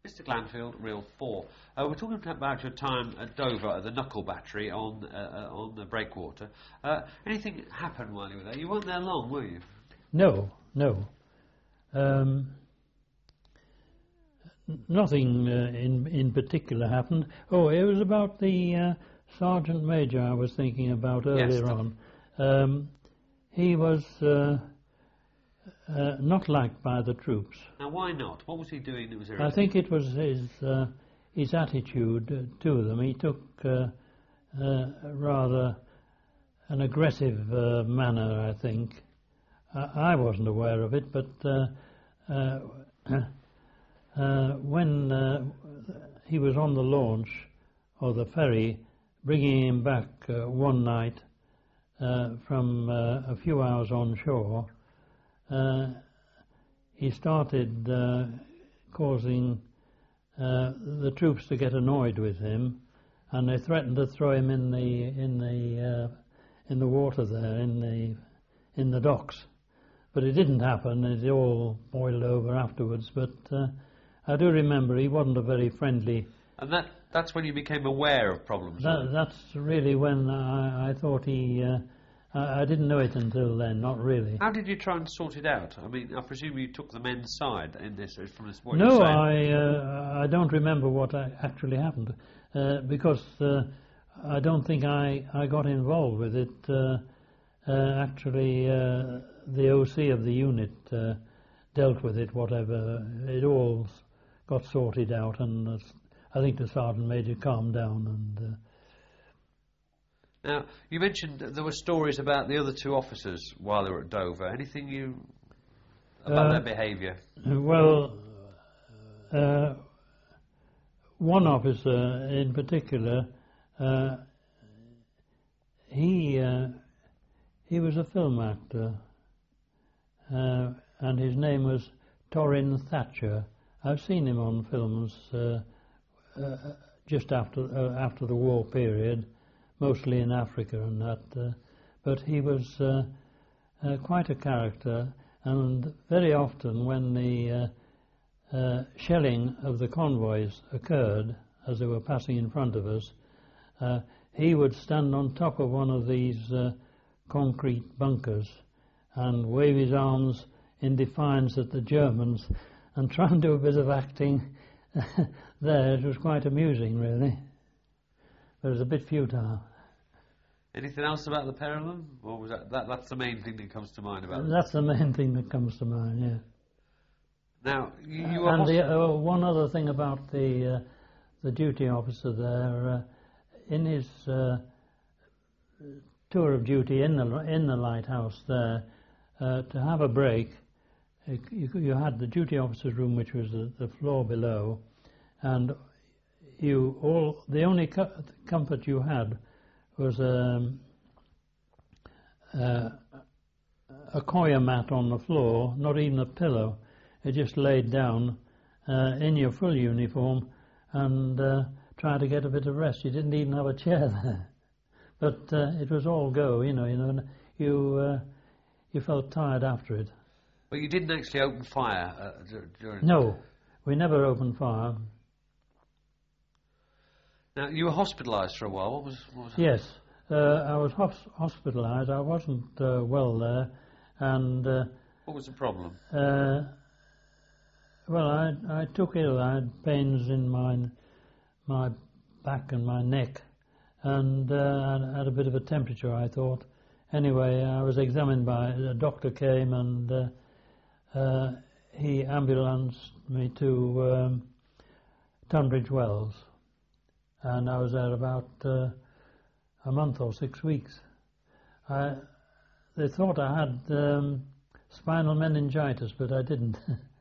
Mr. Glanfield, Reel 4. We're talking about your time at Dover at the Knuckle Battery on the Breakwater. Anything happened while you were there? You weren't there long, were you? No. Nothing in particular happened. Oh, it was about the Sergeant Major I was thinking about earlier on. He was not liked by the troops. Now, why not? What was he doing that was irritating? I think it was his attitude to them. He took rather an aggressive manner, I think. I wasn't aware of it, but when he was on the launch or the ferry, bringing him back one night from a few hours on shore, he started causing the troops to get annoyed with him, and they threatened to throw him in the water there in the docks. But it didn't happen. It all boiled over afterwards. But I do remember he wasn't a very friendly. And that's when you became aware of problems. That's really when I thought he. I didn't know it until then, not really. How did you try and sort it out? I mean, I presume you took the men's side in this, from this. What No, you're saying. I don't remember what actually happened because I don't think I got involved with it. Actually, the OC of the unit dealt with it. Whatever, it all got sorted out, and I think the Sergeant Major calmed down and. Now, you mentioned there were stories about the other two officers while they were at Dover. Anything about their behaviour? Well, one officer in particular, he was a film actor, and his name was Torrin Thatcher. I've seen him on films just after the war period, mostly in Africa and that, but he was quite a character, and very often when the shelling of the convoys occurred as they were passing in front of us, he would stand on top of one of these concrete bunkers and wave his arms in defiance at the Germans and try and do a bit of acting there. It was quite amusing, really. But it was a bit futile. Anything else about the pair of them? Or was that's the main thing that comes to mind about them? That's the main thing that comes to mind, yeah. Now, you were... And one other thing about the duty officer there, in his tour of duty in the lighthouse there, to have a break, you had the duty officer's room, which was the floor below, and the only comfort you had was a coir mat on the floor, not even a pillow. You just laid down in your full uniform and tried to get a bit of rest. You didn't even have a chair there, but it was all go. You felt tired after it. But you didn't actually open fire during. No, we never opened fire. Now, you were hospitalised for a while. What was Yes, I was hospitalised. I wasn't well there, and... what was the problem? Well, I took ill. I had pains in my back and my neck, and I had a bit of a temperature, I thought. Anyway, I was examined by... A doctor came and he ambulanced me to Tunbridge Wells. And I was there about a month or 6 weeks. They thought I had spinal meningitis, but I didn't.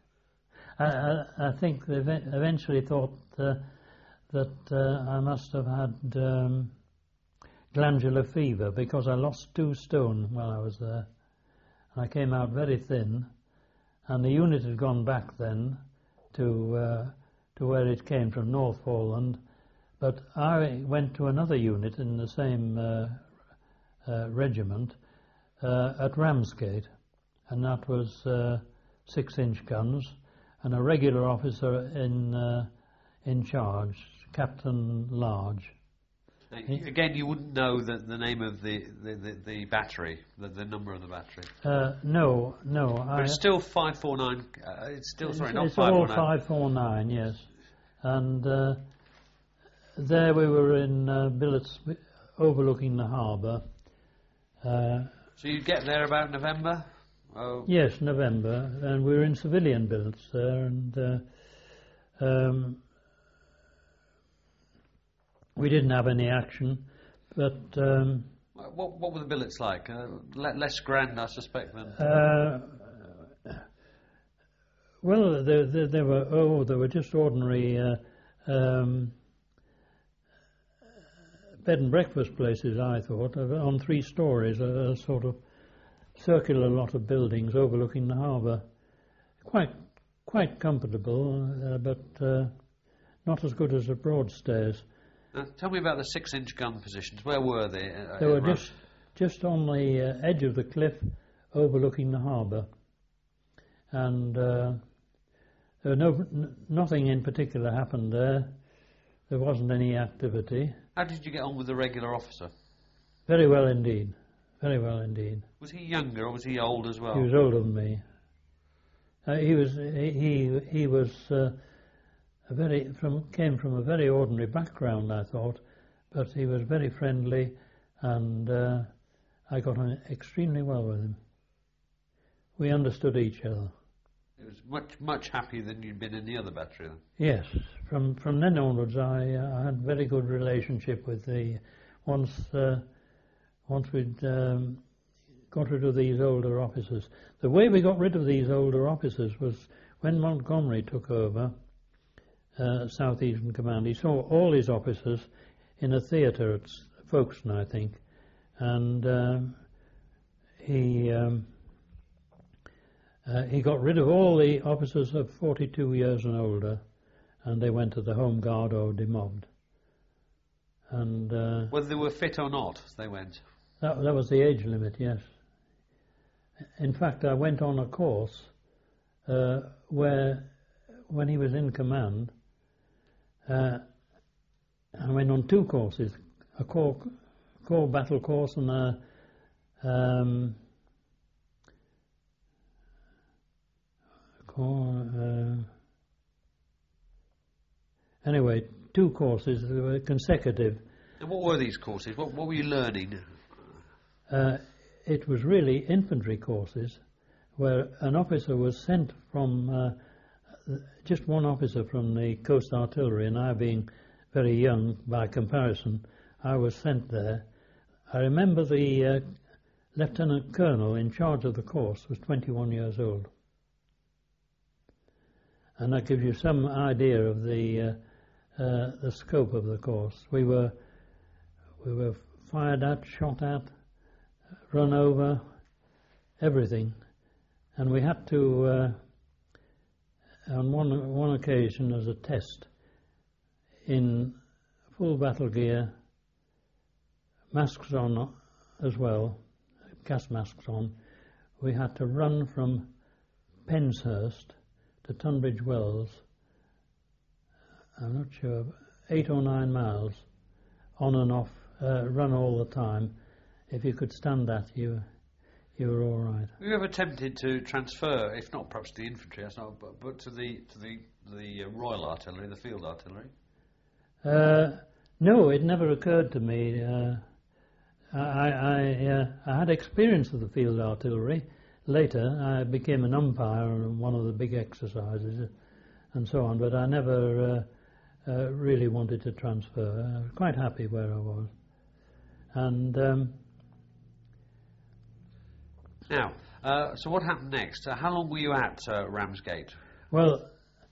I think they eventually thought that I must have had glandular fever, because I lost 2 stone while I was there. I came out very thin, and the unit had gone back then to where it came from, Northforeland. But I went to another unit in the same regiment at Ramsgate, and that was 6-inch guns, and a regular officer in charge, Captain Large. Again, you wouldn't know the name of the battery, the number of the battery. No. But it's still 549. It's still not 549. It's all 549, yes. And there we were in billets overlooking the harbour. So you get there about November? Oh. Yes, November, and we were in civilian billets there, and we didn't have any action, but... What were the billets like? Less grand, I suspect, than... well, they were just ordinary bed and breakfast places, I thought, on 3 stories, a sort of circular lot of buildings overlooking the harbour. Quite comfortable, but not as good as the Broadstairs. Tell me about the 6-inch gun positions. Where were they? They were just on the edge of the cliff overlooking the harbour. And there were nothing in particular happened there. There wasn't any activity. How did you get on with the regular officer? Very well indeed. Very well indeed. Was he younger or was he old as well? He was older than me. He was came from a very ordinary background, I thought, but he was very friendly, and I got on extremely well with him. We understood each other. He was much happier than you'd been in the other battery then? Yes. From then onwards, I had very good relationship with the once we'd got rid of these older officers. The way we got rid of these older officers was when Montgomery took over South Eastern Command. He saw all his officers in a theatre at Folkestone, I think, and he got rid of all the officers of 42 years and older, and they went to the Home Guard or demobbed. And whether they were fit or not, they went. That was the age limit, yes. In fact, I went on a course where, when he was in command, I went on 2 courses, a core battle course and a anyway, 2 courses that were consecutive. And what were these courses? What were you learning? It was really infantry courses, where an officer was sent from, just one officer from the Coast Artillery, and I being very young by comparison, I was sent there. I remember the Lieutenant Colonel in charge of the course was 21 years old. And that gives you some idea of the scope of the course. We were fired at, shot at, run over, everything, and we had to, on one occasion as a test, in full battle gear, masks on as well, gas masks on, we had to run from Penshurst to Tunbridge Wells, I'm not sure, 8 or 9 miles, on and off, run all the time. If you could stand that, you were all right. Were you ever tempted to transfer, if not perhaps to the infantry, but to the Royal Artillery, the Field Artillery? No, it never occurred to me. I had experience of the Field Artillery. Later, I became an umpire on one of the big exercises and so on, but I never really wanted to transfer. I was quite happy where I was. And now, so what happened next? How long were you at Ramsgate? Well,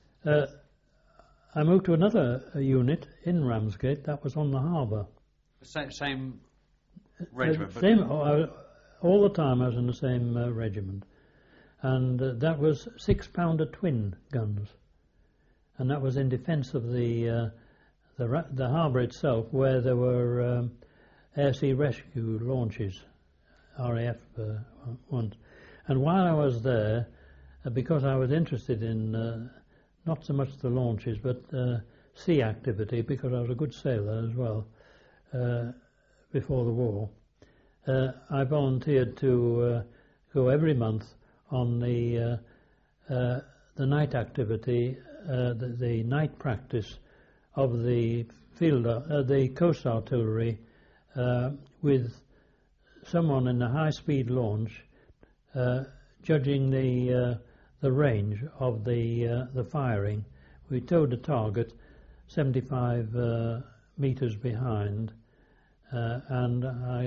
I moved to another unit in Ramsgate. That was on the harbour. Same regiment? All the time I was in the same regiment. And that was 6-pounder twin guns. And that was in defence of the harbour itself, where there were air-sea rescue launches, RAF ones. And while I was there, because I was interested in not so much the launches, but sea activity, because I was a good sailor as well before the war. I volunteered to go every month on the night activity, the night practice of the the coast artillery with someone in a high-speed launch judging the range of the firing. We towed a target 75 meters behind, and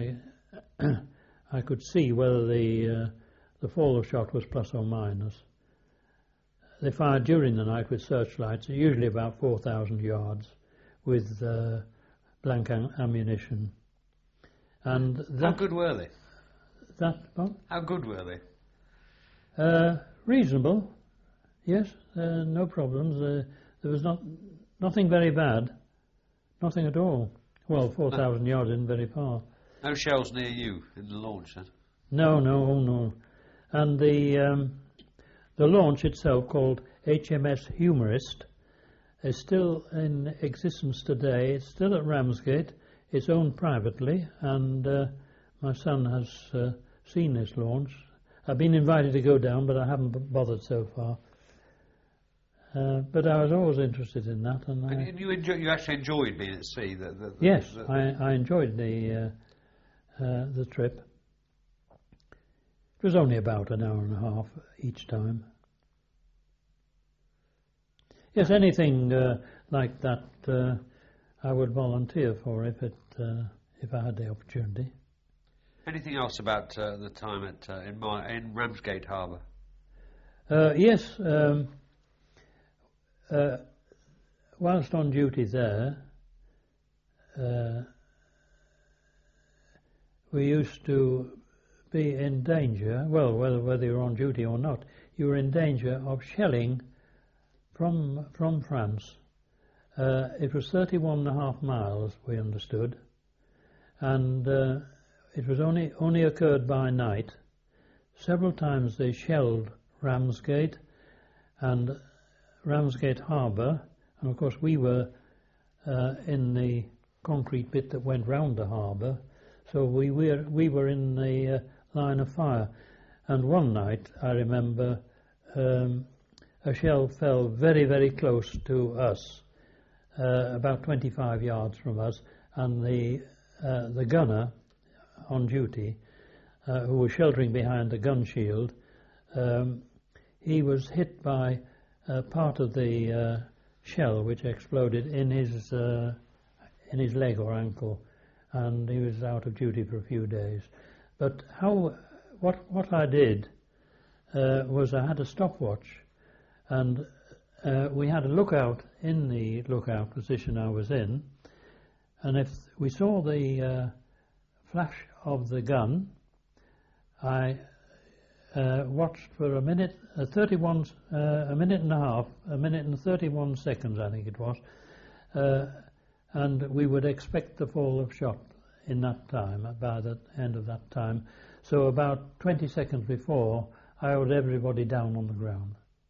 I could see whether the fall of shot was plus or minus. They fired during the night with searchlights, usually about 4,000 yards, with blank ammunition. And how good were they? How good were they? Reasonable, yes, no problems. There was nothing very bad, nothing at all. Well, 4,000 yards isn't very far. No shells near you in the launch, then? No. And the launch itself, called HMS Humorist, is still in existence today. It's still at Ramsgate. It's owned privately, and my son has seen this launch. I've been invited to go down, but I haven't bothered so far. But I was always interested in that, and you actually enjoyed being at sea. Yes, I enjoyed the trip. It was only about an hour and a half each time. Yes, anything like that, I would volunteer for if I had the opportunity. Anything else about the time in Ramsgate Harbour? Yes. Whilst on duty there, we used to be in danger. Well, whether you were on duty or not, you were in danger of shelling from France. It was 31.5 miles, we understood, and it was only occurred by night. Several times they shelled Ramsgate and Ramsgate Harbour, and of course we were in the concrete bit that went round the harbour, so we were in the line of fire. And one night, I remember, a shell fell very, very close to us, about 25 yards from us, and the gunner on duty, who was sheltering behind the gun shield, he was hit by part of the shell which exploded in his leg or ankle, and he was out of duty for a few days. But what I did was I had a stopwatch, and we had a lookout in the lookout position I was in, and if we saw the flash of the gun, I watched for a minute and a half, a minute and 31 seconds, I think it was, and we would expect the fall of shot in that time, by the end of that time. So about 20 seconds before, I ordered everybody down on the ground.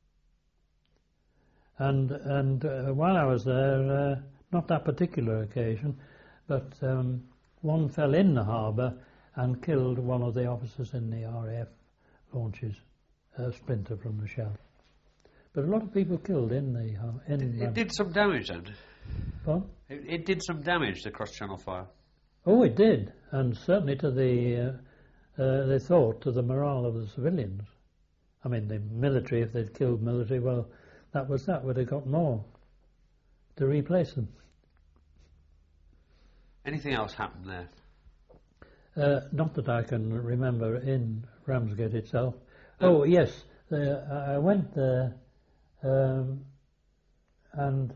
And while I was there, not that particular occasion, but one fell in the harbour and killed one of the officers in the RAF launches, a splinter from the shell. But a lot of people killed in the... It did some damage then? What? It did some damage, the cross-channel fire? Oh, it did, and certainly to they thought, to the morale of the civilians. I mean, the military, if they'd killed military, well, that would have got more to replace them. Anything else happened there? Not that I can remember in Ramsgate itself. Oh, yes, I went there, and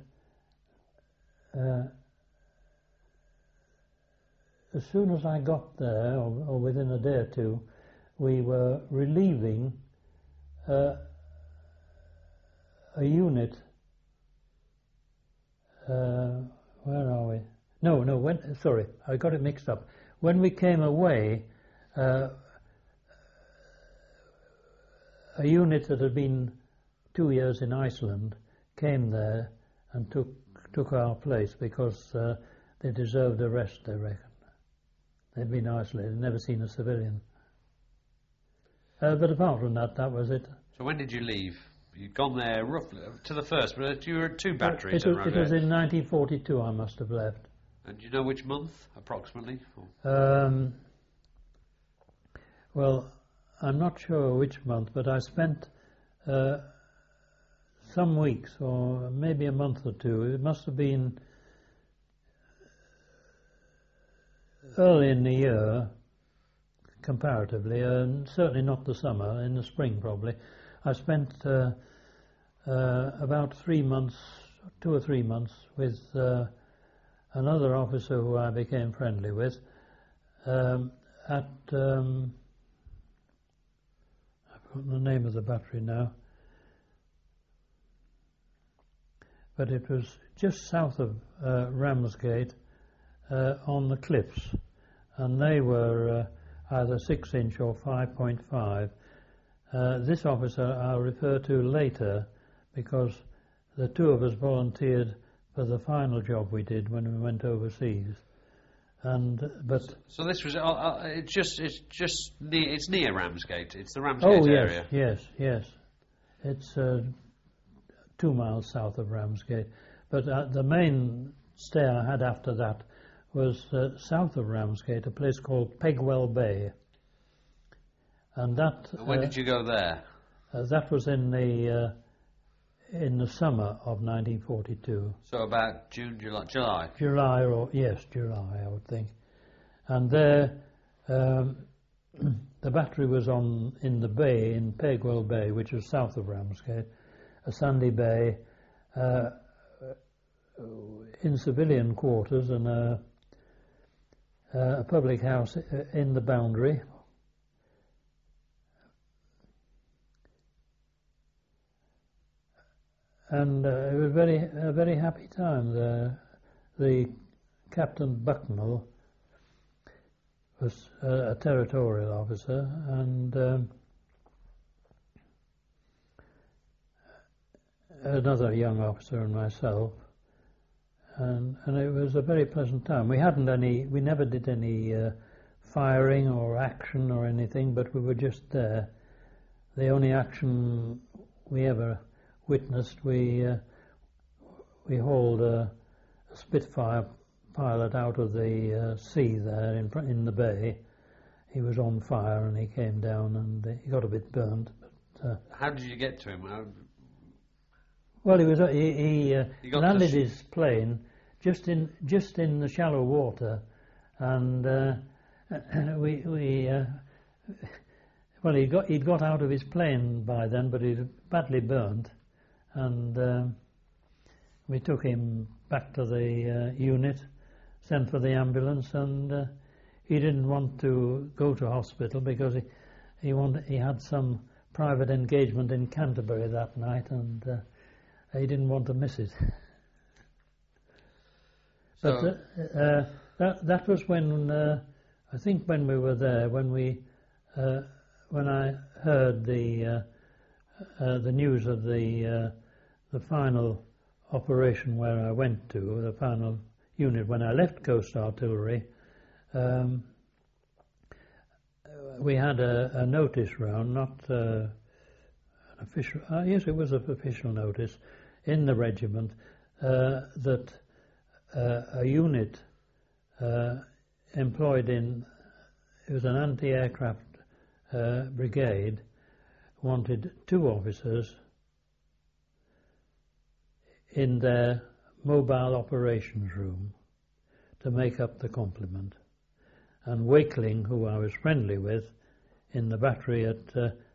as soon as I got there, or within a day or two, we were relieving a unit. Where are we? No, sorry, I got it mixed up. When we came away, a unit that had been 2 years in Iceland came there and took our place because they deserved a rest, they reckoned. They'd been isolated, never seen a civilian. But apart from that, that was it. So when did you leave? You'd gone there roughly to the first, but you were at 2 batteries. It was in 1942 I must have left. And do you know which month, approximately? Well, I'm not sure which month, but I spent some weeks, or maybe a month or two. It must have been early in the year, comparatively, and certainly not the summer, in the spring probably. I spent about 3 months, 2 or 3 months, with another officer who I became friendly with at, I've forgotten the name of the battery now, but it was just south of Ramsgate on the cliffs, and they were either 6-inch or 5.5. This officer I'll refer to later because the two of us volunteered for the final job we did when we went overseas. So this was it's near Ramsgate. It's the Ramsgate area. Yes. It's 2 miles south of Ramsgate. But the main stay I had after that was south of Ramsgate, a place called Pegwell Bay. And that. When did you go there? That was in the summer of 1942. So about June, July. July, July, I would think. And there, the battery was in the bay, in Pegwell Bay, which is south of Ramsgate, a sandy bay, in civilian quarters, and a public house in the boundary. And it was a very happy time there. The Captain Bucknell was a territorial officer, and another young officer and myself, and it was a very pleasant time. We never did any firing or action or anything, but we were just there. The only action we ever witnessed, we hauled a Spitfire pilot out of the sea there in the bay. He was on fire and he came down and he got a bit burnt. But, how did you get to him? Well, he landed his plane just in the shallow water, and well, he'd got out of his plane by then, but he'd badly burnt. And we took him back to the unit, sent for the ambulance, and he didn't want to go to hospital because he had some private engagement in Canterbury that night, and he didn't want to miss it. So But that was when I think when we were there, when I heard the news of the final operation where I went to, the final unit, when I left Coast Artillery, we had a notice round, not an official, yes, it was an official notice in the regiment that a unit employed it was an anti-aircraft brigade, wanted 2 officers in their mobile operations room to make up the complement. And Wakeling, who I was friendly with in the battery at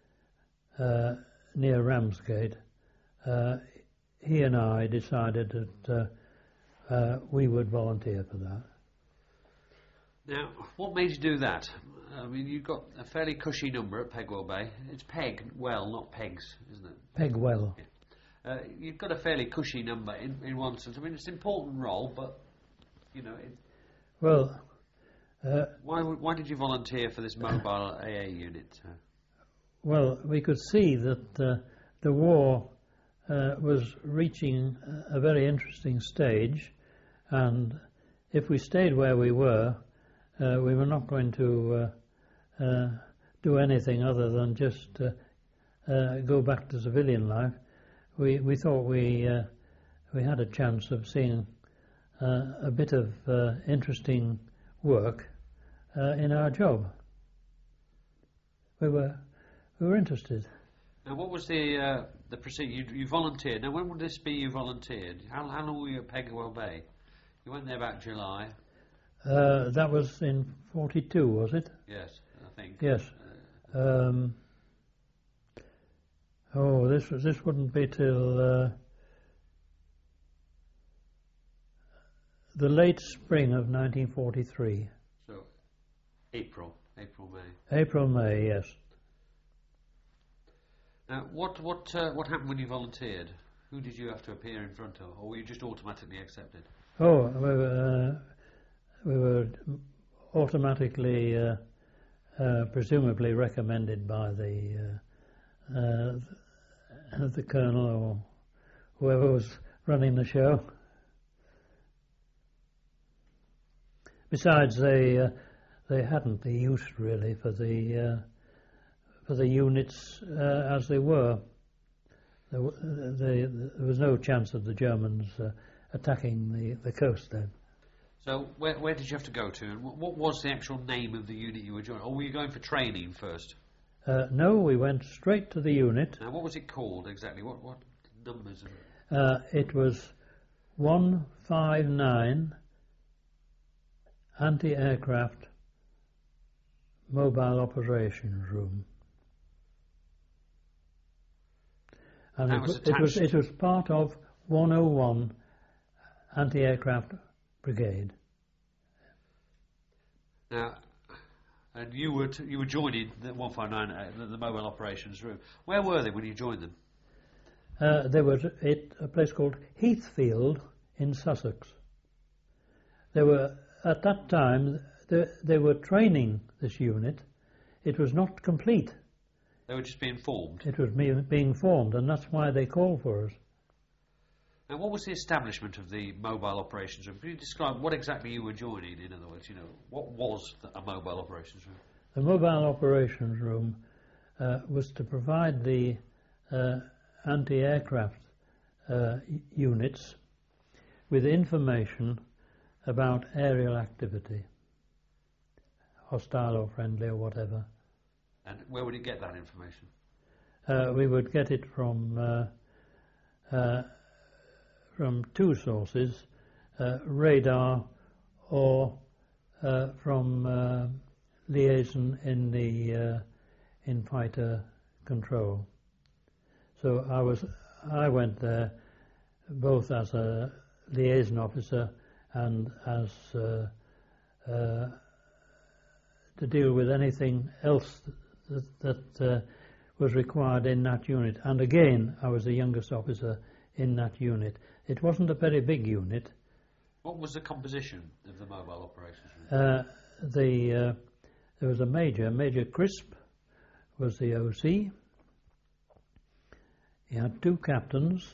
near Ramsgate, he and I decided that we would volunteer for that. Now, what made you do that? I mean, you've got a fairly cushy number at Pegwell Bay. It's Pegwell, not Pegs, isn't it? Pegwell. Yeah. You've got a fairly cushy number in one sense. I mean, it's an important role, but, you know... Well... why did you volunteer for this mobile AA unit? Well, we could see that the war was reaching a very interesting stage, and if we stayed where we were not going to do anything other than just go back to civilian life. We thought we had a chance of seeing a bit of interesting work in our job. We were interested. Now, what was the procedure? You volunteered. Now, when would this be? You volunteered. How long were you at Pegwell Bay? You went there about July. That was in '42, was it? Yes, I think. Yes. This wouldn't be till the late spring of 1943. So, April, May. April, May, yes. Now, what happened when you volunteered? Who did you have to appear in front of, or were you just automatically accepted? Oh, we were automatically, presumably recommended by the colonel or whoever was running the show. Besides, they hadn't the use really for the units as they were. There was no chance of the Germans attacking the coast then. So where did you have to go to? And what was the actual name of the unit you were joining? Or were you going for training first? No, we went straight to the unit. Now, what was it called exactly? What numbers? It was 159 Anti-Aircraft Mobile Operations Room. And it was part of 101 Anti-Aircraft Brigade. Now, and you were joining the 159, the Mobile Operations Room. Where were they when you joined them? They were at a place called Heathfield in Sussex. They were at that time they were training this unit. It was not complete. They were just being formed. It was being formed, and that's why they called for us. Now, what was the establishment of the Mobile Operations Room? Can you describe what exactly you were joining? In other words, what was a Mobile Operations Room? The Mobile Operations Room was to provide the anti-aircraft units with information about aerial activity, hostile or friendly or whatever. And where would you get that information? We would get it from two sources, radar or from liaison in fighter control. So I went there both as a liaison officer and as to deal with anything else that was required in that unit. And again, I was the youngest officer in that unit. It wasn't a very big unit. What was the composition of the Mobile Operations Room? There was a Major Crisp was the OC. He had two captains,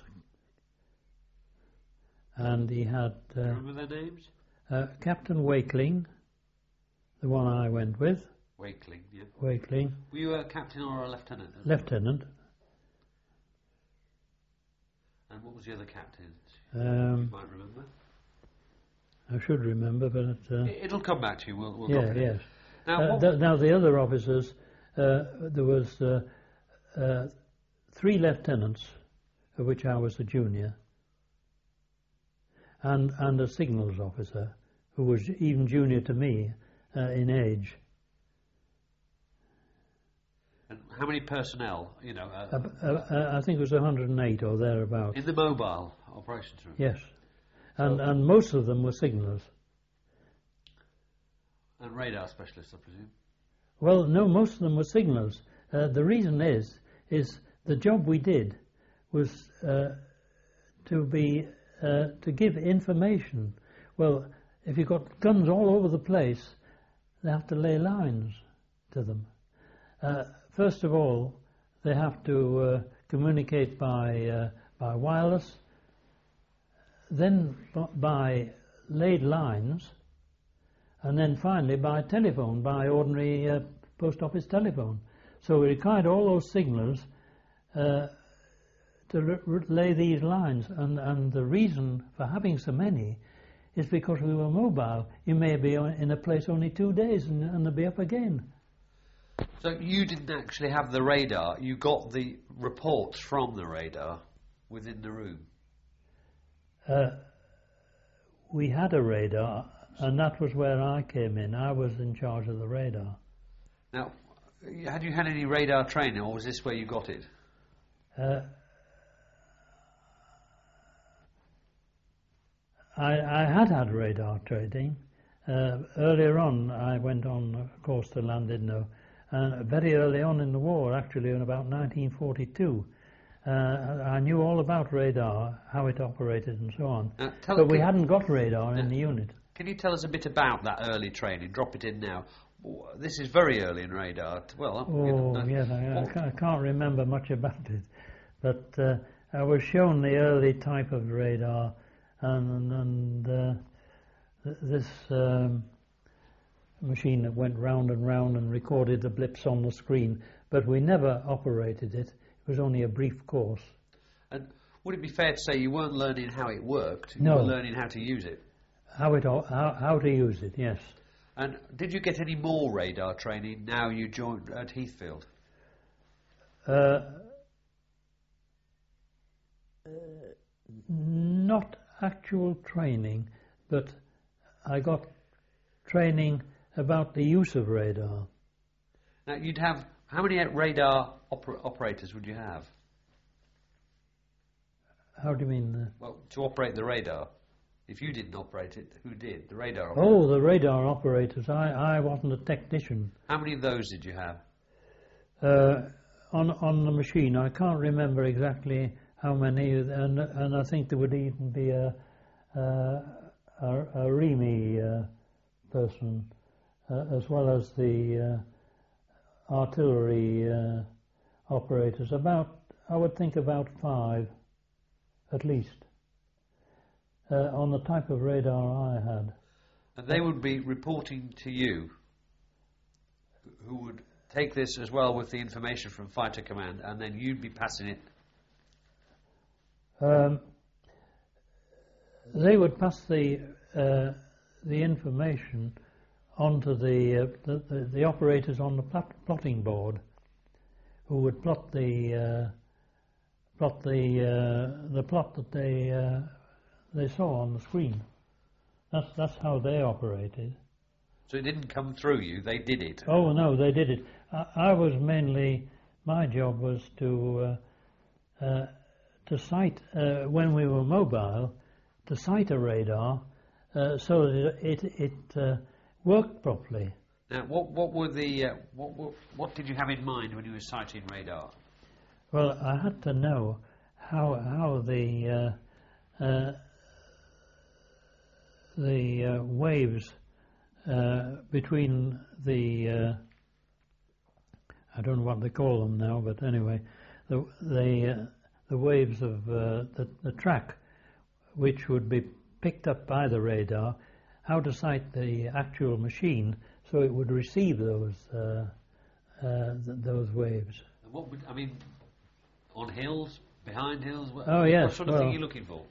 and he had... remember their names? Captain Wakeling, the one I went with. Wakeling, yeah. Wakeling. Were you a captain or a lieutenant? Lieutenant. And what was the other captain? You might remember. I should remember, but... it'll come back to you. We'll yeah, yes. Now, now the other officers, there was 3 lieutenants, of which I was the junior, and a signals officer, who was even junior to me in age. And how many personnel, I think it was 108 or thereabouts. In the Mobile Operations Room? Yes. And most of them were signallers. And radar specialists, I presume? Well, no, most of them were signallers. The reason is the job we did was to give information. Well, if you've got guns all over the place, they have to lay lines to them. First of all, they have to communicate by by wireless, then by laid lines, and then finally by telephone, by ordinary post office telephone. So we required all those signals to lay these lines, and the reason for having so many is because we were mobile. You may be in a place only 2 days and they'll be up again. So you didn't actually have the radar, you got the reports from the radar within the room? We had a radar, and that was where I came in. I was in charge of the radar. Now, had you had any radar training, or was this where you got it? I had radar training. Earlier on, I went on a course to Llandudno, and very early on in the war, actually in about 1942, I knew all about radar, how it operated and so on. But we hadn't got radar in the unit. Can you tell us a bit about that early training? Drop it in now. This is very early in radar. Well, yes, I can't remember much about it, but I was shown the early type of radar, and this machine that went round and round and recorded the blips on the screen, but we never operated it. It was only a brief course. And would it be fair to say you weren't learning how it worked? You No. were learning how to use it? How to use it, yes. And did you get any more radar training now you joined at Heathfield? Not actual training, but I got training about the use of radar. Now you'd have, how many radar operators would you have? How do you mean? Well, to operate the radar. If you didn't operate it, who did? The radar Oh, operator. the radar operators. I wasn't a technician. How many of those did you have? On the machine, I can't remember exactly how many, and I think there would even be a REME person, as well as the artillery operators. I would think about 5, at least, on the type of radar I had. And they would be reporting to you, who would take this as well with the information from Fighter Command, and then you'd be passing it. They would pass the information onto the operators on the plotting board, who would plot the plot that they saw on the screen. That's how they operated. So it didn't come through you; they did it. Oh no, they did it. I was mainly, my job was to sight when we were mobile, to sight a radar so that it worked properly. Now, what were the what did you have in mind when you were sighting radar? Well, I had to know how the waves between the I don't know what they call them now, but anyway, the waves of the track, which would be picked up by the radar, how to sight the actual machine so it would receive those waves. And what would, I mean, on hills, behind hills? Oh yes. What sort of thing are you looking for?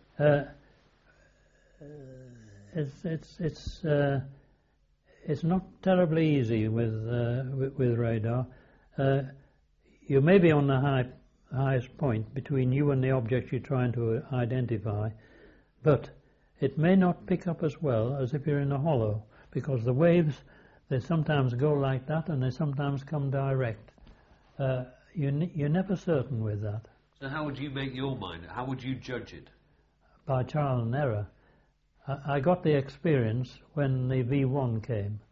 It's not terribly easy with radar. You may be on the highest point between you and the object you're trying to identify, but it may not pick up as well as if you're in a hollow, because the waves, they sometimes go like that and they sometimes come direct. You're never certain with that. So how would you make your mind? How would you judge it? By trial and error. I got the experience when the V1 came.